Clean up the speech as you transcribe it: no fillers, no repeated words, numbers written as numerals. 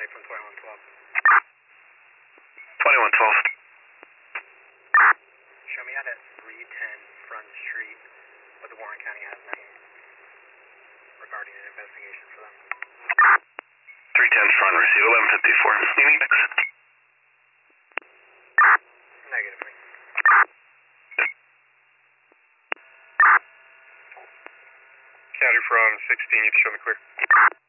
contact from 2112. 2112. Show me out at 310 Front Street, what the Warren County has now regarding an investigation for them. 310 front, receive 1154. Unix. Negative. County from 16, you can show me clear.